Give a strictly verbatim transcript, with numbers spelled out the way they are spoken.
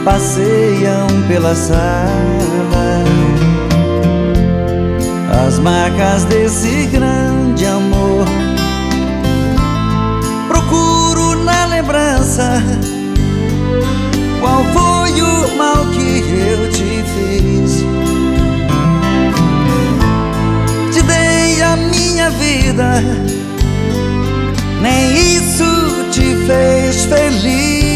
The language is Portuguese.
passeiam pela sala, as marcas desse grande amor. Procuro na lembrança qual foi o mal que eu te fiz. Te dei a minha vida, nem isso te fez feliz.